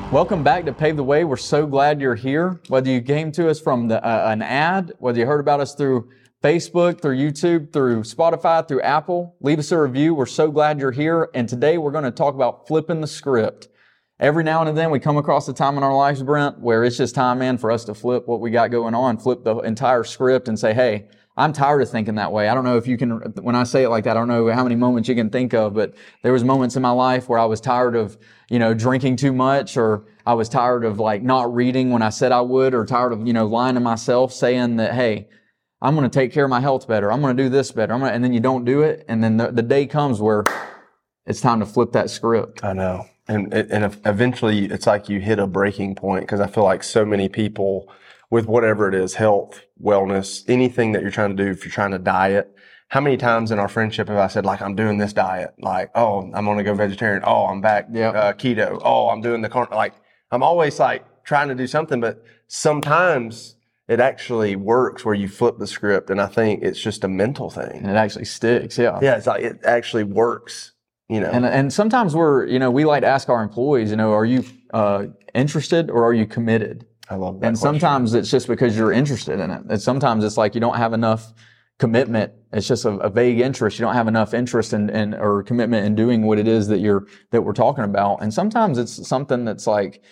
Welcome back to Pave the Way. We're so glad you're here. Whether you came to us from an ad, whether you heard about us through Facebook, through YouTube, through Spotify, through Apple, leave us a review. We're so glad you're here. And today we're going to talk about flipping the script. Every now and then we come across a time in our lives, Brent, where it's just time, man, for us to flip what we got going on, flip the entire script and say, hey, I'm tired of thinking that way. I don't know if you can, when I say it like that, I don't know how many moments you can think of, but there was moments in my life where I was tired of, drinking too much, or I was tired of not reading when I said I would, or tired of, lying to myself saying that, hey, I'm going to take care of my health better. I'm going to do this better. And then you don't do it. And then the day comes where it's time to flip that script. I know. And eventually it's like you hit a breaking point, because I feel like so many people with whatever it is, health, wellness, anything that you're trying to do, if you're trying to diet, how many times in our friendship have I said, I'm doing this diet, oh, I'm going to go vegetarian. Oh, I'm back keto. Oh, I'm doing the I'm always trying to do something, but sometimes it actually works where you flip the script. And I think it's just a mental thing. And it actually sticks. Yeah. Yeah. It's it actually works, And sometimes we like to ask our employees, are you interested or are you committed? I love that. And sometimes it's just because you're interested in it. And sometimes it's you don't have enough commitment. It's just a vague interest. You don't have enough interest in or commitment in doing what it is that we're talking about. And sometimes it's something that's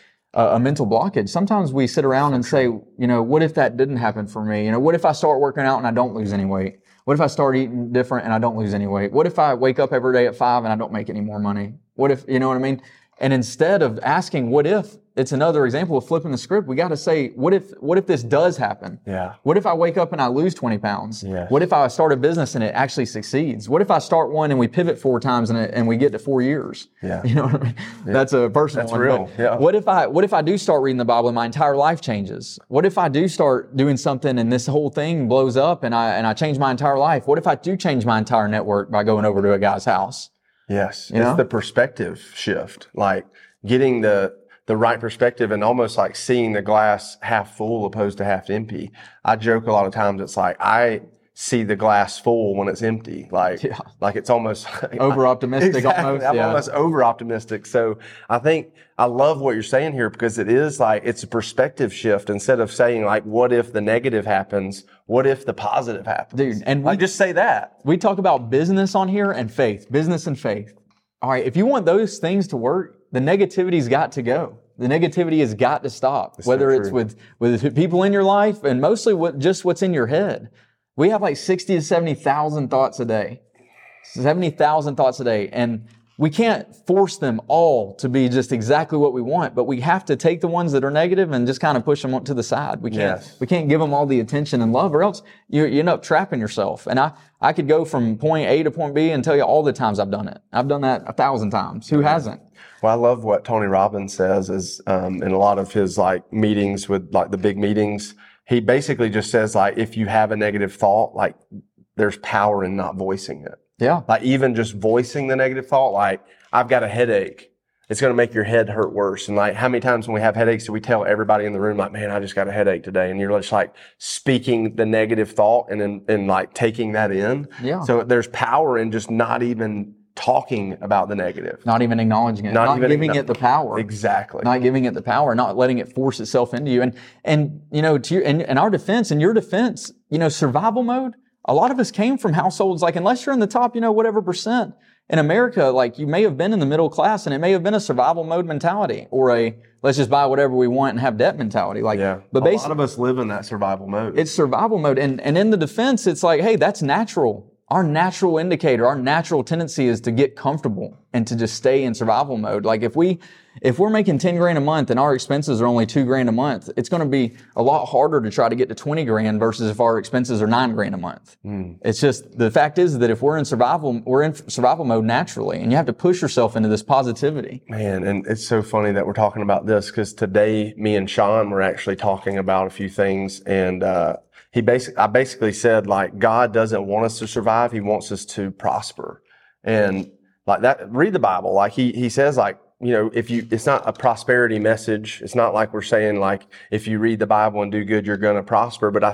a mental blockage. Sometimes we sit around and say, what if that didn't happen for me? What if I start working out and I don't lose any weight? What if I start eating different and I don't lose any weight? What if I wake up every day at 5 and I don't make any more money? What if, you know what I mean? And instead of asking, what if, it's another example of flipping the script. We got to say, what if this does happen? Yeah. What if I wake up and I lose 20 pounds? Yeah. What if I start a business and it actually succeeds? What if I start one and we pivot 4 times and we get to 4 years? Yeah. You know what I mean? Yeah. That's a personal That's one. real. Yeah. What if I do start reading the Bible and my entire life changes? What if I do start doing something and this whole thing blows up and I change my entire life? What if I do change my entire network by going over to a guy's house? Yes. It's the perspective shift, getting the right perspective and almost seeing the glass half full opposed to half empty. I joke a lot of times. It's I see the glass full when it's empty. It's almost over optimistic. Exactly. Almost. I'm almost over optimistic. So I think I love what you're saying here, because it is it's a perspective shift. Instead of saying what if the negative happens, what if the positive happens? Dude, and we just say that. We talk about business on here and faith, business and faith. All right. If you want those things to work, the negativity's got to go. The negativity has got to stop, whether it's with people in your life and mostly what's in your head. We have 60 to 70,000 thoughts a day. 70,000 thoughts a day. And we can't force them all to be just exactly what we want, but we have to take the ones that are negative and just kind of push them to the side. We can't give them all the attention and love, or else you end up trapping yourself. And I could go from point A to point B and tell you all the times I've done it. I've done that 1,000 times. Who hasn't? Well, I love what Tony Robbins says is, in a lot of his meetings with the big meetings, he basically just says if you have a negative thought, there's power in not voicing it. Yeah. Even just voicing the negative thought, I've got a headache. It's going to make your head hurt worse. And how many times when we have headaches do we tell everybody in the room, man, I just got a headache today. And you're just speaking the negative thought and taking that in. Yeah. So there's power in just not even talking about the negative. Not even acknowledging it. Not giving it the power. Exactly. Not giving it the power, not letting it force itself into you. And in our defense, in your defense, survival mode, a lot of us came from households, unless you're in the top, whatever percent in America, you may have been in the middle class and it may have been a survival mode mentality or a let's just buy whatever we want and have debt mentality. But a lot of us live in that survival mode. It's survival mode. And in the defense, it's hey, that's natural. Our natural indicator, our natural tendency is to get comfortable and to just stay in survival mode. If we're making 10 grand a month and our expenses are only 2 grand a month, it's going to be a lot harder to try to get to 20 grand versus if our expenses are 9 grand a month. It's just, the fact is that if we're in survival mode naturally, and you have to push yourself into this positivity. Man, and it's so funny that we're talking about this, because today me and Sean were actually talking about a few things, and I basically said, God doesn't want us to survive. He wants us to prosper. And that, read the Bible. He says, it's not a prosperity message. It's not we're saying, if you read the Bible and do good, you're going to prosper. But I think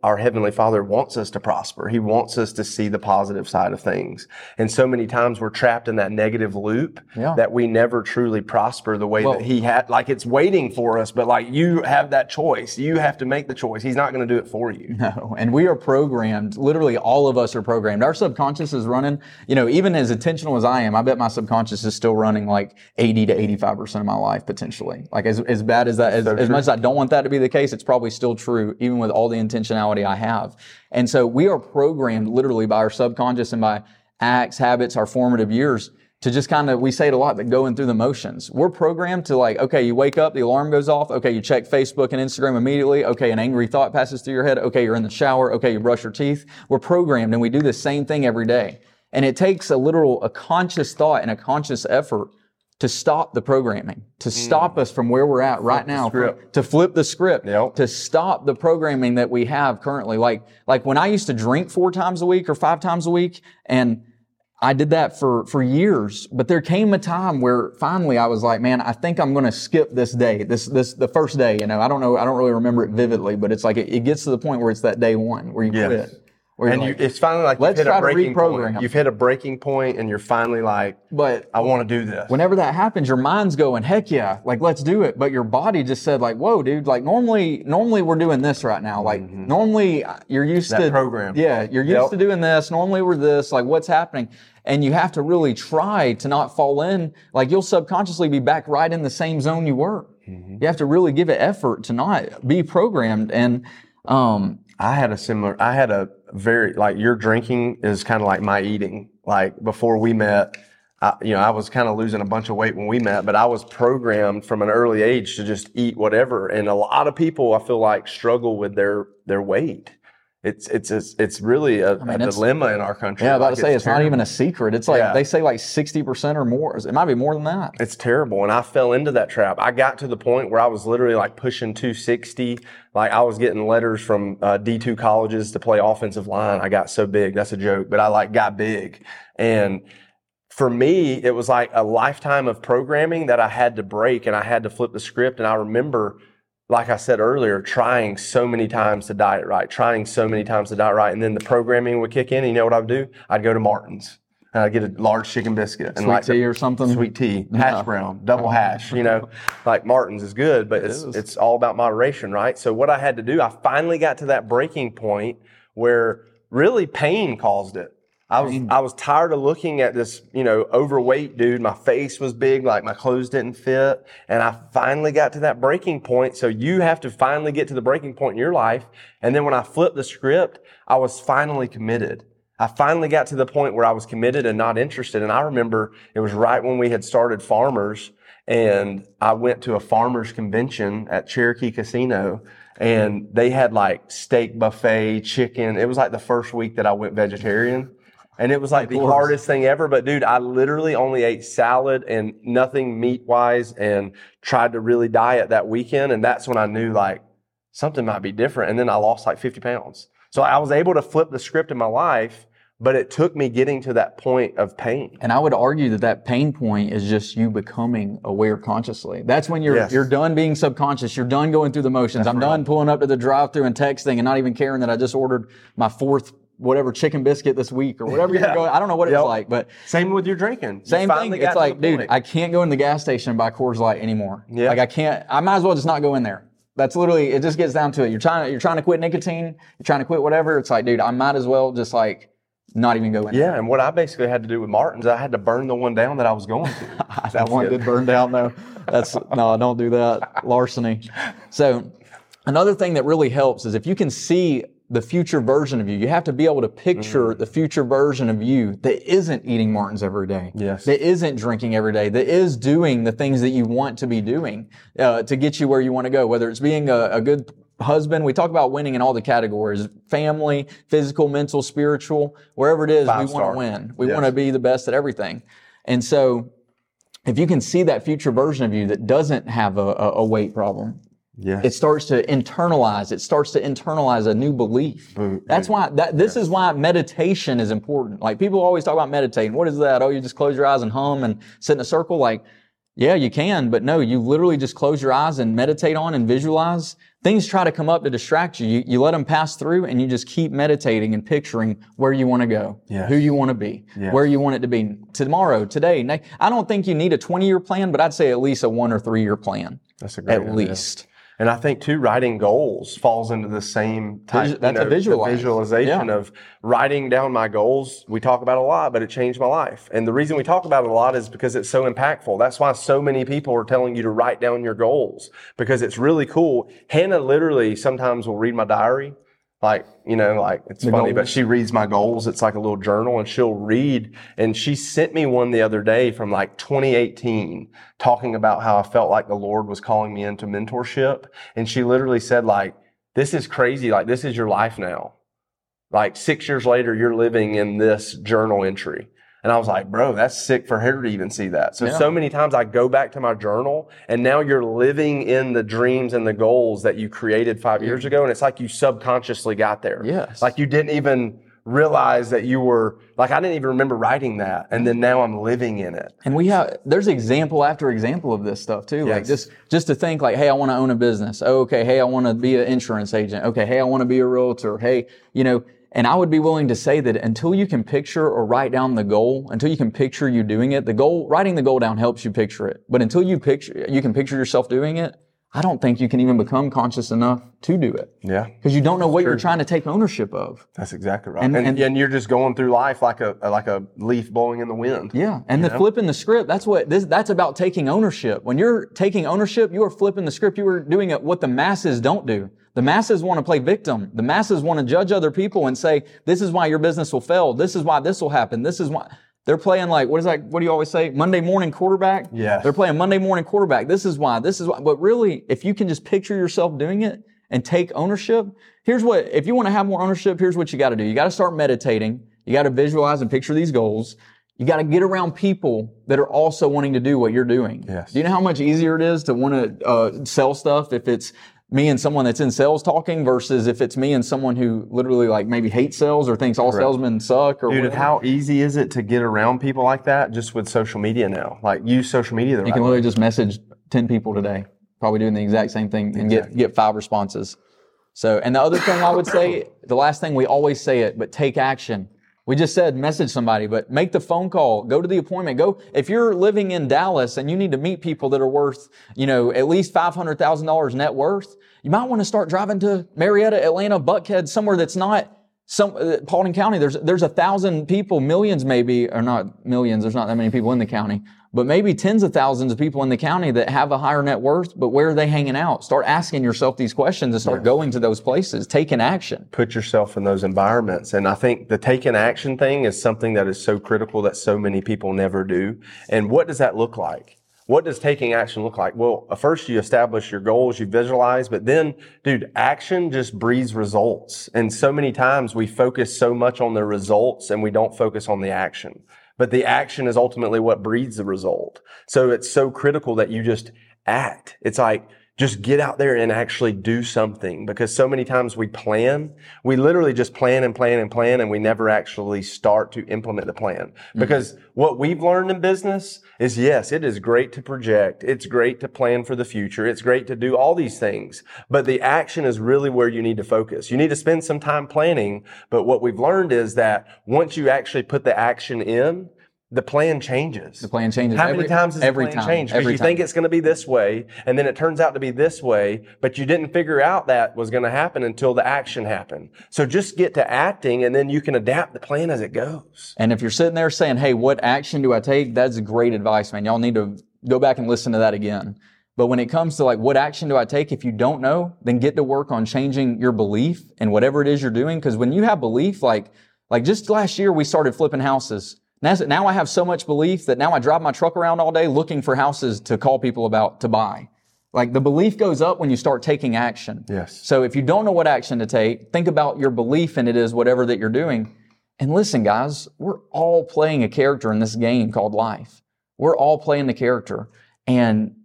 our Heavenly Father wants us to prosper. He wants us to see the positive side of things. And so many times we're trapped in that negative loop that we never truly prosper the way that He had. Like, it's waiting for us, but like, you have that choice. You have to make the choice. He's not going to do it for you. No. And we are programmed. Literally all of us are programmed. Our subconscious is running, even as intentional as I am, I bet my subconscious is still running like 80 to 85% of my life potentially. Like, as bad as that, as much as I don't want that to be the case, it's probably still true, even with all the intentionality I have. And so we are programmed literally by our subconscious and by acts, habits, our formative years to just we say it a lot, but going through the motions. We're programmed to like, okay, you wake up, the alarm goes off. Okay, you check Facebook and Instagram immediately. Okay, an angry thought passes through your head. Okay, you're in the shower. Okay, you brush your teeth. We're programmed and we do the same thing every day. And it takes a conscious thought and a conscious effort to stop the programming, to stop us from where we're at right now, to flip the script, to stop the programming that we have currently. Like when I used to drink 4 times a week or 5 times a week, and I did that for years, but there came a time where finally I was like, man, I think I'm going to skip this day, the first day, I don't know, I don't really remember it vividly, but it's like, it gets to the point where it's that day one where you quit. And it's finally like let's you've hit try a breaking to reprogram. point. You've hit a breaking point and you're finally like, but I want to do this. Whenever that happens, your mind's going, heck yeah, like let's do it. But your body just said like, whoa, dude, like normally we're doing this right now. Like normally you're used that to program. Yeah, you're used to doing this. Normally we're this, like what's happening? And you have to really try to not fall in. Like you'll subconsciously be back right in the same zone you were. You have to really give it effort to not be programmed. And, I had a very, like, your drinking is kind of like my eating. Like before we met, I was kind of losing a bunch of weight when we met, but I was programmed from an early age to just eat whatever. And a lot of people, I feel like, struggle with their weight. It's really a dilemma in our country. Yeah, I was about to say, it's not even a secret. It's like, they say like 60% or more. It might be more than that. It's terrible. And I fell into that trap. I got to the point where I was literally like pushing 260. Like I was getting letters from D2 colleges to play offensive line. I got so big. That's a joke, but I got big. And for me, it was like a lifetime of programming that I had to break, and I had to flip the script. And I remember, like I said earlier, trying so many times to diet right. And then the programming would kick in, and you know what I would do? I'd go to Martin's. And I'd get a large chicken biscuit. And tea or something? Sweet tea, hash brown, double hash, like Martin's is good, but it's all about moderation, right? So what I had to do, I finally got to that breaking point where really pain caused it. I was tired of looking at this, overweight dude. My face was big, like my clothes didn't fit. And I finally got to that breaking point. So you have to finally get to the breaking point in your life. And then when I flipped the script, I was finally committed. I finally got to the point where I was committed and not interested. And I remember it was right when we had started Farmers, and I went to a farmers convention at Cherokee Casino, and they had like steak buffet, chicken. It was like the first week that I went vegetarian. And it was like the hardest thing ever. But dude, I literally only ate salad and nothing meat-wise, and tried to really diet that weekend. And that's when I knew like something might be different. And then I lost like 50 pounds. So I was able to flip the script in my life, but it took me getting to that point of pain. And I would argue that pain point is just you becoming aware consciously. That's when you're done being subconscious. You're done going through the motions. I'm done pulling up to the drive-thru and texting and not even caring that I just ordered my 4th whatever chicken biscuit this week or whatever you're going. I don't know what it's like, but same with your drinking. Same thing. It's like, dude, I can't go in the gas station and buy Coors Light anymore. Yeah. Like I might as well just not go in there. That's literally, it just gets down to it. You're trying to quit nicotine. You're trying to quit whatever. It's like, dude, I might as well just like not even go in there. Yeah. And what I basically had to do with Martin's, I had to burn the one down that I was going to. That one did burn down though. No, don't do that. Larceny. So another thing that really helps is if you can see the future version of you. You have to be able to picture the future version of you that isn't eating Martin's every day. Yes. That isn't drinking every day. That is doing the things that you want to be doing to get you where you want to go. Whether it's being a good husband. We talk about winning in all the categories. Family, physical, mental, spiritual. Wherever it is, we want to win. We want to be the best at everything. And so if you can see that future version of you that doesn't have a weight problem, it starts to internalize. It starts to internalize a new belief. That's why this is why meditation is important. Like people always talk about meditating. What is that? Oh, you just close your eyes and hum and sit in a circle. Like, yeah, you can, but no, you literally just close your eyes and meditate on and visualize things try to come up to distract you. You let them pass through and you just keep meditating and picturing where you want to go, who you want to be, where you want it to be tomorrow, today. I don't think you need a 20-year plan, but I'd say at least a 1 or 3 year plan. That's a great idea. At least. And I think too, writing goals falls into the same type. That's a visualization of writing down my goals. We talk about it a lot, but it changed my life. And the reason we talk about it a lot is because it's so impactful. That's why so many people are telling you to write down your goals, because it's really cool. Hannah literally sometimes will read my diary. It's funny, but she reads my goals. It's like a little journal, and she'll read. And she sent me one the other day from 2018 talking about how I felt like the Lord was calling me into mentorship. And she literally said, this is crazy. This is your life now. 6 years later, you're living in this journal entry. And I was like, bro, that's sick for her to even see that. So many times I go back to my journal, and now you're living in the dreams and the goals that you created 5 years ago. And it's like you subconsciously got there. Yes. You didn't even realize that you were, I didn't even remember writing that. And then now I'm living in it. And there's example after example of this stuff too. Yes. Just to think hey, I want to own a business. Oh, okay. Hey, I want to be an insurance agent. Okay. Hey, I want to be a realtor. Hey, and I would be willing to say that until you can picture or write down the goal, until you can picture you doing it, writing the goal down helps you picture it. But until you can picture yourself doing it, I don't think you can even become conscious enough to do it. Yeah. Because you don't know what you're trying to take ownership of. That's exactly right. And you're just going through life like a leaf blowing in the wind. Yeah. And flipping the script, that's about taking ownership. When you're taking ownership, you are flipping the script. You are doing it what the masses don't do. The masses want to play victim. The masses want to judge other people and say, this is why your business will fail. This is why this will happen. This is why. They're playing what do you always say? Monday morning quarterback? Yes. They're playing Monday morning quarterback. This is why. But really, if you can just picture yourself doing it and take ownership, if you want to have more ownership, here's what you got to do. You got to start meditating. You got to visualize and picture these goals. You got to get around people that are also wanting to do what you're doing. Yes. Do you know how much easier it is to want to sell stuff if it's me and someone that's in sales talking versus if it's me and someone who literally maybe hates sales or thinks all salesmen suck or Dude, whatever. How easy is it to get around people like that just with social media now? Use social media the right way. You can literally just message 10 people today, probably doing the exact same thing and get 5 responses. So, and the other thing I would say, the last thing, we always say it, but take action. We just said message somebody, but make the phone call, go to the appointment, if you're living in Dallas and you need to meet people that are worth, at least $500,000 net worth, you might want to start driving to Marietta, Atlanta, Buckhead, somewhere that's not Paulding County. There's 1,000 people, millions maybe, or not millions, there's not that many people in the county, but maybe tens of thousands of people in the county that have a higher net worth, but where are they hanging out? Start asking yourself these questions and start going to those places, taking action. Put yourself in those environments. And I think the taking action thing is something that is so critical that so many people never do. And what does that look like? What does taking action look like? Well, first you establish your goals, you visualize, but then, action just breeds results. And so many times we focus so much on the results and we don't focus on the action. But the action is ultimately what breeds the result. So it's so critical that you just act. It's just get out there and actually do something, because so many times we literally just plan and plan and plan, and we never actually start to implement the plan. Because what we've learned in business is, yes, it is great to project. It's great to plan for the future. It's great to do all these things, but the action is really where you need to focus. You need to spend some time planning, but what we've learned is that once you actually put the action in, the plan changes. The plan changes. How many times does the plan change? Because you think it's going to be this way, and then it turns out to be this way, but you didn't figure out that was going to happen until the action happened. So just get to acting, and then you can adapt the plan as it goes. And if you're sitting there saying, hey, what action do I take? That's great advice, man. Y'all need to go back and listen to that again. But when it comes to what action do I take? If you don't know, then get to work on changing your belief in whatever it is you're doing. Because when you have belief, like just last year, we started flipping houses. Now I have so much belief that now I drive my truck around all day looking for houses to call people about to buy. The belief goes up when you start taking action. Yes. So if you don't know what action to take, think about your belief in it is whatever that you're doing. And listen, guys, we're all playing a character in this game called life. We're all playing the character. And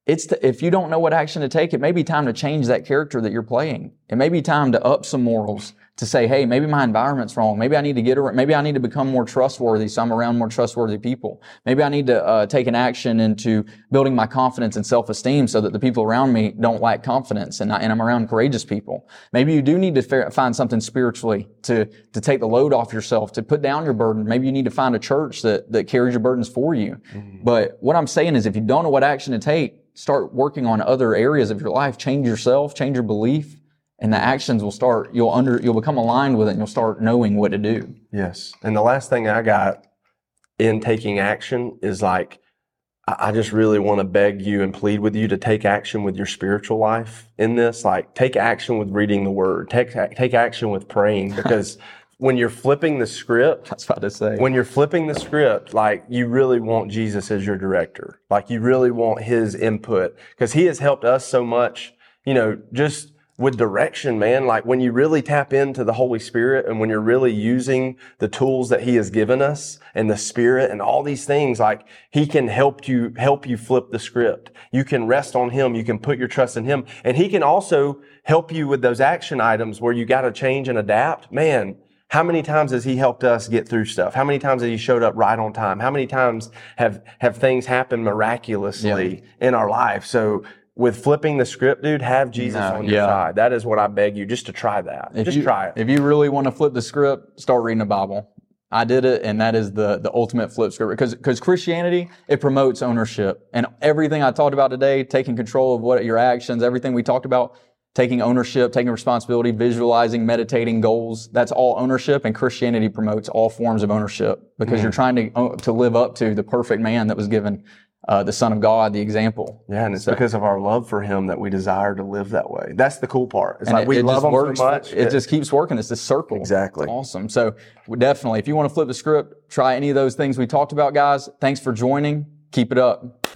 if you don't know what action to take, it may be time to change that character that you're playing. It may be time to up some morals, to say, hey, maybe my environment's wrong. Maybe I need to maybe I need to become more trustworthy so I'm around more trustworthy people. Maybe I need to take an action into building my confidence and self-esteem so that the people around me don't lack confidence and I'm around courageous people. Maybe you do need to find something spiritually to take the load off yourself, to put down your burden. Maybe you need to find a church that carries your burdens for you. Mm-hmm. But what I'm saying is if you don't know what action to take, start working on other areas of your life. Change yourself, change your belief. And the actions will start, you'll become aligned with it and you'll start knowing what to do. Yes. And the last thing I got in taking action is like, I just really want to beg you and plead with you to take action with your spiritual life in this. Like, take action with reading the word. Take action with praying, because when you're flipping the script, I was about to say, when you're flipping the script, like, you really want Jesus as your director. Like, you really want his input, because he has helped us so much, just with direction, man. Like, when you really tap into the Holy Spirit and when you're really using the tools that he has given us and the Spirit and all these things, like, he can help you flip the script. You can rest on him. You can put your trust in him. And he can also help you with those action items where you got to change and adapt. Man, how many times has he helped us get through stuff? How many times has he showed up right on time? How many times have things happen miraculously in our life? So, with flipping the script, dude, have Jesus on your side. That is what I beg you, just to try that. Try it. If you really want to flip the script, start reading the Bible. I did it, and that is the ultimate flip script. Because Christianity, it promotes ownership. And everything I talked about today, taking control of your actions, everything we talked about, taking ownership, taking responsibility, visualizing, meditating goals, that's all ownership. And Christianity promotes all forms of ownership, because you're trying to live up to the perfect man that was given the Son of God, the example. Yeah, and it's because of our love for him that we desire to live that way. That's the cool part. It's like we love him so much. It just keeps working. It's this circle. Exactly. It's awesome. So definitely, if you want to flip the script, try any of those things we talked about, guys. Thanks for joining. Keep it up.